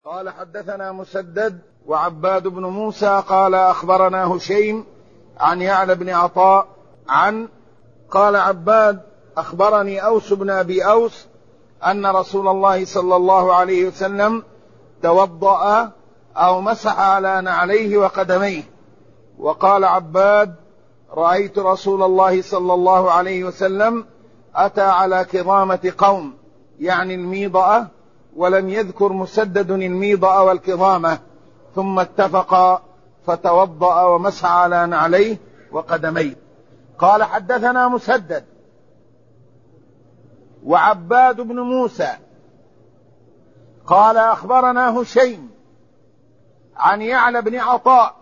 قال حدثنا مسدد وعباد بن موسى قال أخبرنا هشيم عن يعلى بن عطاء قال عباد أخبرني أوس بن أبي أوس أن رسول الله صلى الله عليه وسلم توضأ أو مسح على نعليه وقدميه. وقال عباد رأيت رسول الله صلى الله عليه وسلم أتى على كظامة قوم، يعني الميضأة، ولم يذكر مسدد الميضأة والكظامة، ثم اتفقا فتوضأ ومسح على نعليه وقدميه. قال حدثنا مسدد وعباد بن موسى قال أخبرنا هشيم عن يعلى بن عطاء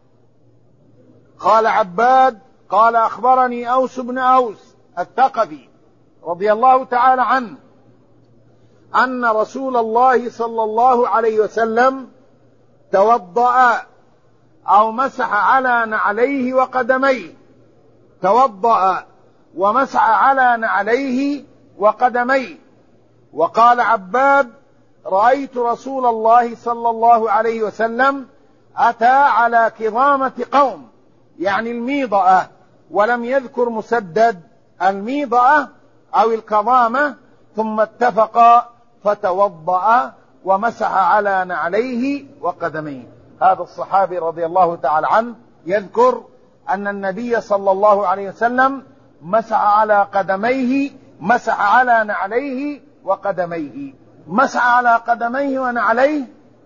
قال عباد قال أخبرني أوس بن أوس الثقفي رضي الله تعالى عنه أن رسول الله صلى الله عليه وسلم توضأ أو مسح على نعليه وقدميه. توضأ ومسح على نعليه وقدميه. وقال عباد رأيت رسول الله صلى الله عليه وسلم أتى على كظامة قوم، يعني الميضأة، ولم يذكر مسدد الميضأة أو الكظامة، ثم اتفقا فتوضأ ومسح على نعليه وقدميه. هذا الصحابي رضي الله تعالى عنه يذكر أن النبي صلى الله عليه وسلم مسح على قدميه، مسح على نعليه وقدميه. مسح على قدميه ونعليه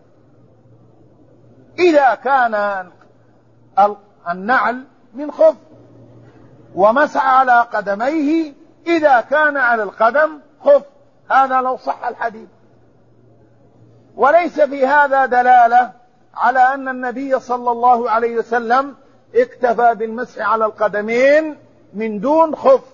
إذا كان النعل من خف، ومسح على قدميه إذا كان على القدم خف. هذا لو صح الحديث. وليس في هذا دلالة على أن النبي صلى الله عليه وسلم اكتفى بالمسح على القدمين من دون خف،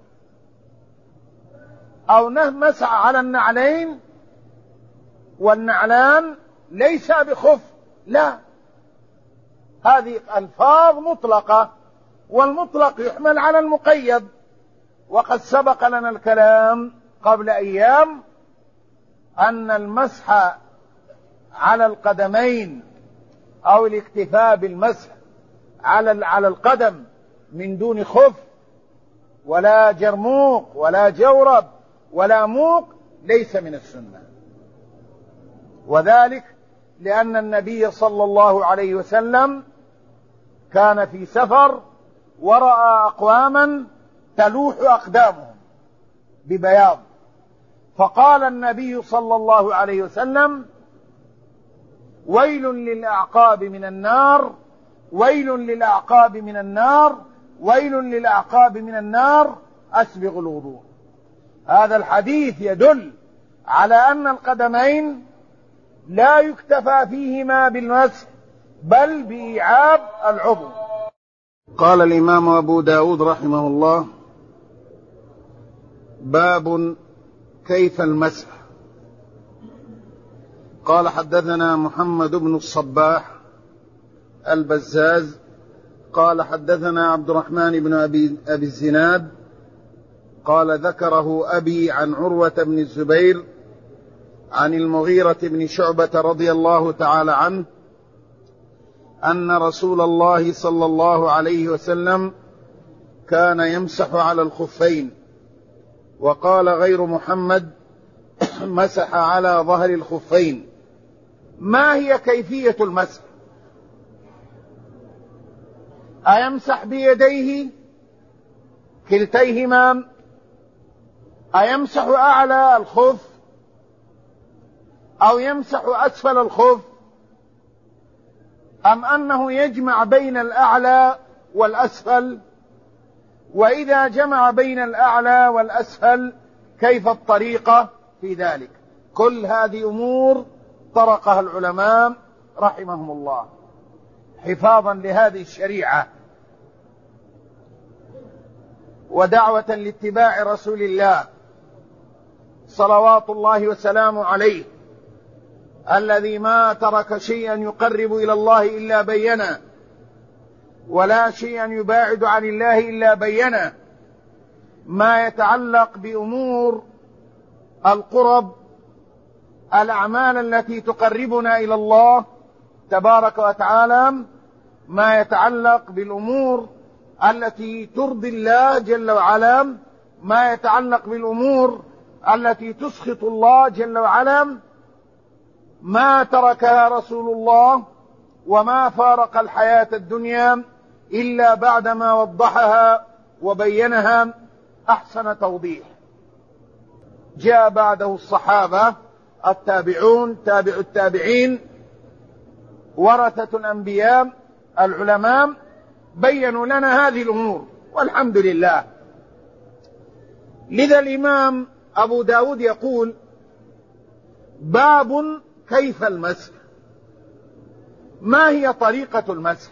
أو مسح على النعلين والنعلان ليس بخف. لا، هذه ألفاظ مطلقة، والمطلق يحمل على المقيد. وقد سبق لنا الكلام قبل أيام أن المسح على القدمين أو الاكتفاء بالمسح على القدم من دون خف ولا جرموق ولا جورب ولا موق ليس من السنة. وذلك لأن النبي صلى الله عليه وسلم كان في سفر ورأى أقواما تلوح أقدامهم ببياض، فقال النبي صلى الله عليه وسلم ويل للأعقاب من النار، ويل للأعقاب من النار، ويل للأعقاب من النار، أسبغ الوضوء. هذا الحديث يدل على أن القدمين لا يكتفى فيهما بالمسح بل بإيعاب العضو. قال الإمام أبو داود رحمه الله: باب كيف المسح. قال حدثنا محمد بن الصباح البزاز قال حدثنا عبد الرحمن بن أبي الزناد قال ذكره أبي عن عروة بن الزبير عن المغيرة بن شعبة رضي الله تعالى عنه أن رسول الله صلى الله عليه وسلم كان يمسح على الخفين. وقال غير محمد مسح على ظهر الخفين. ما هي كيفية المسح؟ أيمسح بيديه كلتيهما؟ أيمسح أعلى الخف أو يمسح أسفل الخف؟ أم أنه يجمع بين الأعلى والأسفل؟ وإذا جمع بين الأعلى والأسفل كيف الطريقة في ذلك؟ كل هذه أمور طرقها العلماء رحمهم الله حفاظا لهذه الشريعة ودعوة لاتباع رسول الله صلوات الله وسلامه عليه، الذي ما ترك شيئا يقرب إلى الله إلا بينه، ولا شيئا يباعد عن الله إلا بينه. ما يتعلق بأمور القرب الأعمال التي تقربنا إلى الله تبارك وتعالى ما يتعلق بالأمور التي ترضي الله جل وعلا، ما يتعلق بالأمور التي تسخط الله جل وعلا، ما تركها رسول الله وما فارق الحياة الدنيا إلا بعدما وضحها وبينها أحسن توضيح. جاء بعده الصحابة التابعون، تابع التابعين، ورثة الأنبياء العلماء، بينوا لنا هذه الأمور والحمد لله. لذا الإمام أبو داود يقول: باب كيف المسح، ما هي طريقة المسح،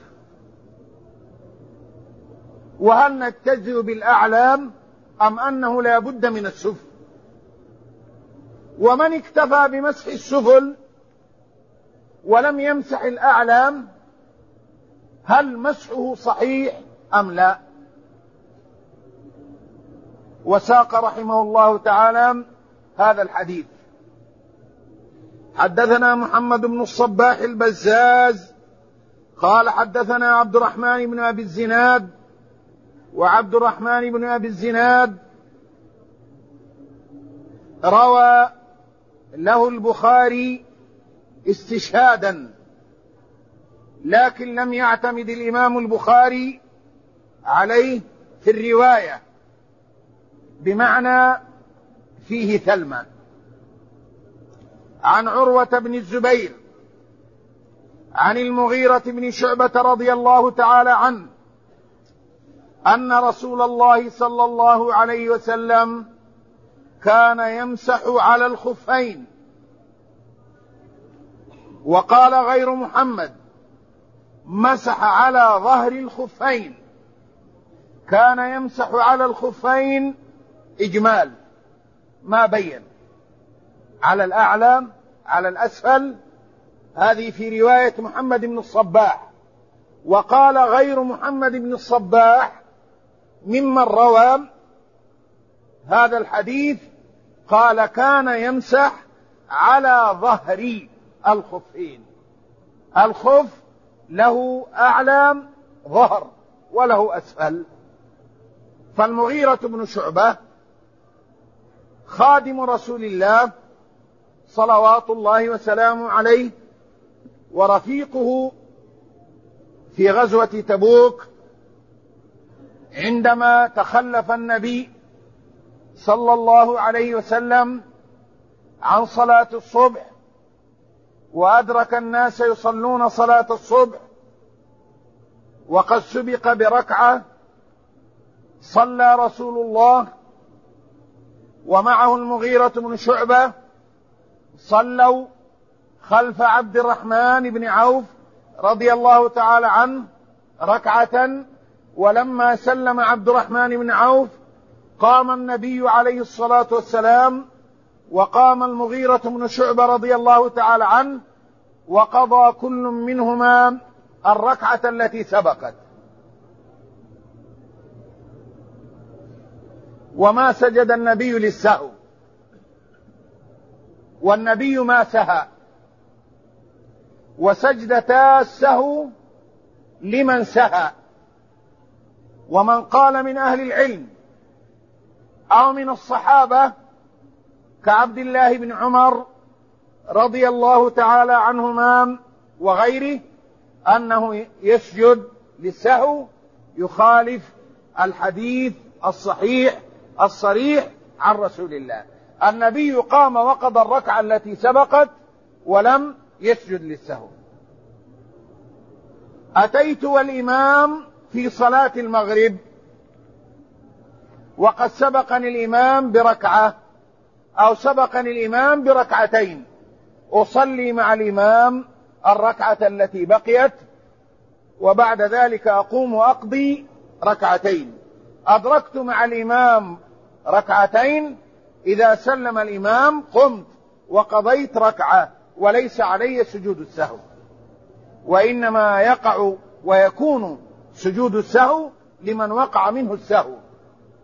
وهل نجتزئ بالأعلام أم أنه لا بد من السفل، ومن اكتفى بمسح السفل ولم يمسح الأعلام هل مسحه صحيح أم لا؟ وساق رحمه الله تعالى هذا الحديث. حدثنا محمد بن الصباح البزاز قال حدثنا عبد الرحمن بن أبي الزناد، وعبد الرحمن بن أبي الزناد روى له البخاري استشهادا، لكن لم يعتمد الإمام البخاري عليه في الرواية، بمعنى فيه ثلمة. عن عروة بن الزبير عن المغيرة بن شعبة رضي الله تعالى عنه أن رسول الله صلى الله عليه وسلم كان يمسح على الخفين. وقال غير محمد: مسح على ظهر الخفين. كان يمسح على الخفين إجمال، ما بين على الأعلى على الأسفل، هذه في رواية محمد بن الصباح. وقال غير محمد بن الصباح ممن روى هذا الحديث قال: كان يمسح على ظهر الخفين. الخف له أعلى ظهر وله أسفل. فالمغيرة بن شعبة خادم رسول الله صلوات الله وسلامه عليه، ورفيقه في غزوة تبوك عندما تخلف النبي صلى الله عليه وسلم عن صلاة الصبح، وأدرك الناس يصلون صلاة الصبح وقد سبق بركعة، صلى رسول الله ومعه المغيرة بن شعبة، صلوا خلف عبد الرحمن بن عوف رضي الله تعالى عنه ركعة. ولما سلم عبد الرحمن بن عوف قام النبي عليه الصلاة والسلام، وقام المغيرة بن شعبة رضي الله تعالى عنه، وقضى كل منهما الركعة التي سبقت، وما سجد النبي للسهو، والنبي ما سهى، وسجدتا السهو لمن سهى. ومن قال من أهل العلم أو من الصحابة كعبد الله بن عمر رضي الله تعالى عنهما وغيره أنه يسجد للسهو، يخالف الحديث الصحيح الصريح عن رسول الله. النبي قام وقضى الركعة التي سبقت ولم يسجد للسهو. أتيت والإمام في صلاة المغرب وقد سبقني الإمام بركعة أو سبقني الإمام بركعتين، أصلي مع الإمام الركعة التي بقيت، وبعد ذلك أقوم وأقضي ركعتين. أدركت مع الإمام ركعتين، إذا سلم الإمام قمت وقضيت ركعة، وليس علي سجود السهو، وإنما يقع ويكون سجود السهو لمن وقع منه السهو،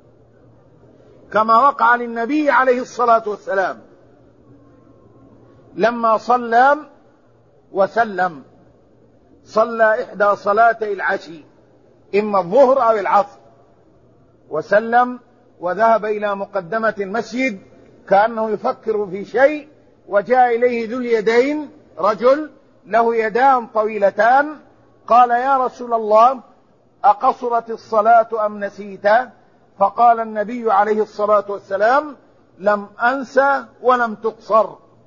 كما وقع للنبي عليه الصلاة والسلام. لما صلى وسلم، صلى إحدى صلاتي العشي إما الظهر أو العصر، وسلم وذهب إلى مقدمة المسجد كأنه يفكر في شيء، وجاء إليه ذو اليدين رجل له يدان طويلتان، قال: يا رسول الله، أقصرت الصلاة أم نسيت؟ فقال النبي عليه الصلاة والسلام: لم أنسى ولم تقصر.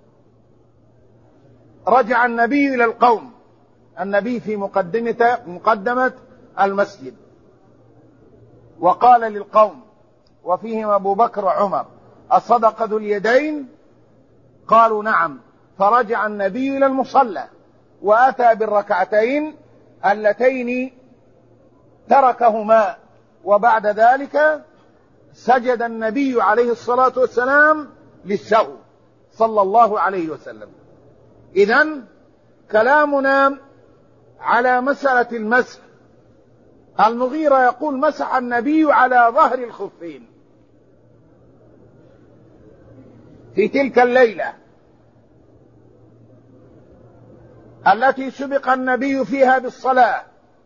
رجع النبي إلى القوم، النبي في مقدمة المسجد، وقال للقوم وفيهم أبو بكر وعمر: أصدق ذو اليدين؟ قالوا: نعم. فرجع النبي إلى المصلى وأتى بالركعتين اللتين تركهما، وبعد ذلك سجد النبي عليه الصلاة والسلام للسهو صلى الله عليه وسلم. إذن كلامنا على مسألة المسح، المغيرة يقول: مسح النبي على ظهر الخفين في تلك الليلة التي سبق النبي فيها بالصلاة،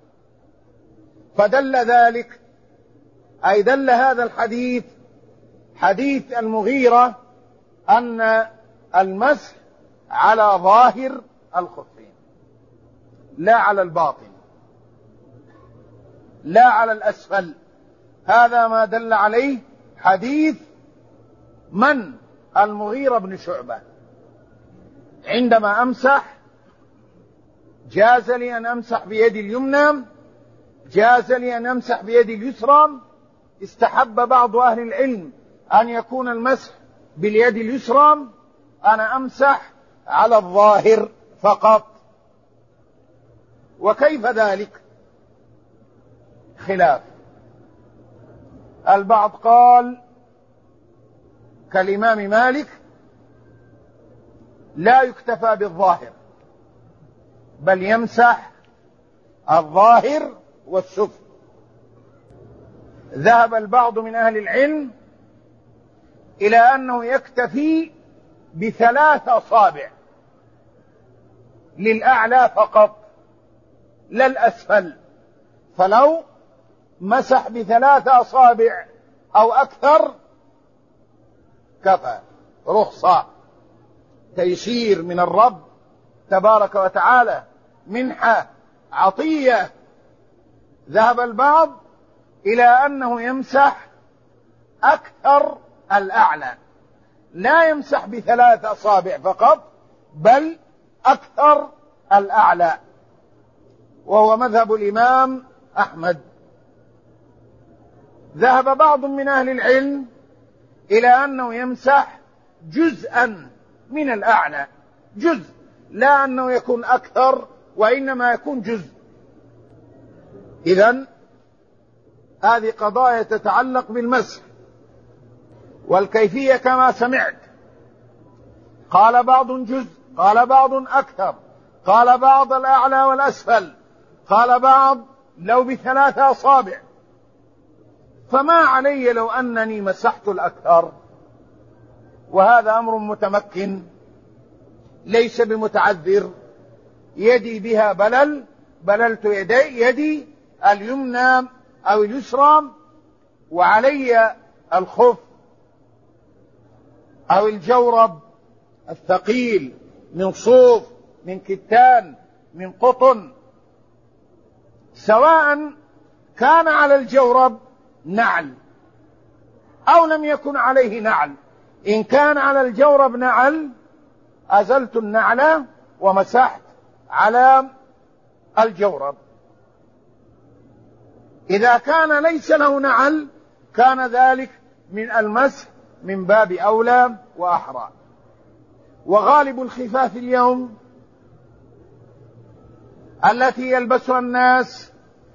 فدل ذلك، أي دل هذا الحديث، حديث المغيرة، أن المسح على ظاهر الخفين لا على الباطن، لا على الأسفل. هذا ما دل عليه حديث من؟ المغيرة بن شعبة: عندما أمسح جاز لي أن أمسح بيدي اليمنى، جاز لي أن أمسح بيدي اليسرى. استحب بعض أهل العلم أن يكون المسح باليد اليسرى، أنا أمسح على الظاهر فقط. وكيف ذلك؟ خلاف. البعض قال كالإمام مالك: لا يكتفى بالظاهر، بل يمسح الظاهر والسفل. ذهب البعض من أهل العلم إلى أنه يكتفي ب3 أصابع للأعلى فقط لا الأسفل، فلو مسح ب3 أصابع أو أكثر كفى، رخصة، تيسير من الرب تبارك وتعالى، منحة، عطية. ذهب البعض إلى أنه يمسح أكثر الأعلى، لا يمسح ب3 أصابع فقط، بل أكثر الأعلى، وهو مذهب الإمام أحمد. ذهب بعض من أهل العلم إلى أنه يمسح جزءا من الأعلى، جزء، لا أنه يكون أكثر، وإنما يكون جزء. إذن هذه قضايا تتعلق بالمسح، والكيفية كما سمعت، قال بعض جزء، قال بعض أكثر، قال بعض الأعلى والأسفل، قال بعض لو ب3 أصابع. فما علي لو أنني مسحت الأكثر، وهذا أمر متمكن ليس بمتعذر، يدي بها بلل، بللت يدي اليمنى أو اليسرى، وعلي الخف أو الجورب الثقيل من صوف، من كتان، من قطن، سواء كان على الجورب نعل أو لم يكن عليه نعل. إن كان على الجورب نعل أزلت النعل ومسحت على الجورب. إذا كان ليس له نعل كان ذلك من المسح من باب أولى وأحرى. وغالب الخفاف اليوم التي يلبسها الناس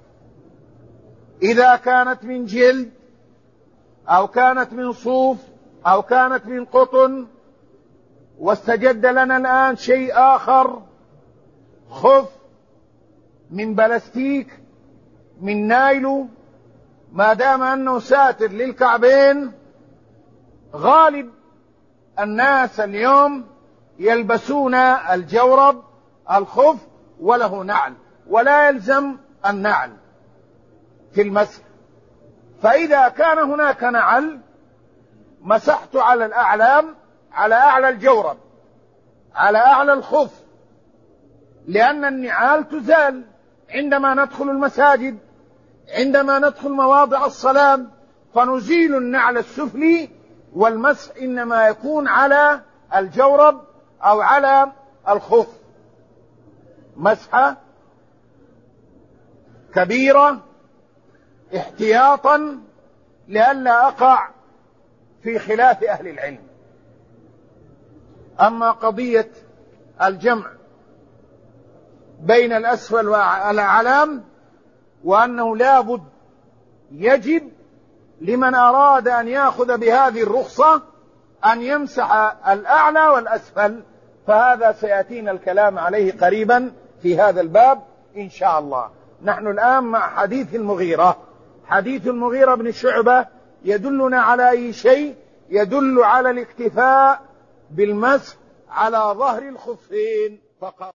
إذا كانت من جلد أو كانت من صوف أو كانت من قطن، واستجد لنا الآن شيء آخر، خف من بلاستيك، من نايلو، ما دام أنه ساتر للكعبين، غالب الناس اليوم يلبسون الجورب الخف وله نعل، ولا يلزم النعل في المسح. فإذا كان هناك نعل مسحت على الأعلام، على أعلى الجورب، على أعلى الخف، لأن النعال تزال عندما ندخل المساجد، عندما ندخل مواضع الصلاة، فنزيل النعل السفلي، والمسح إنما يكون على الجورب أو على الخف مسحة كبيرة احتياطا لئلا أقع في خلاف أهل العلم. أما قضية الجمع بين الأسفل والأعلام، وأنه لابد يجب لمن أراد أن يأخذ بهذه الرخصة أن يمسح الأعلى والأسفل، فهذا سيأتينا الكلام عليه قريبا في هذا الباب إن شاء الله. نحن الآن مع حديث المغيرة. حديث المغيرة بن شعبة يدلنا على أي شيء؟ يدل على الاكتفاء بالمسح على ظهر الخفين فقط.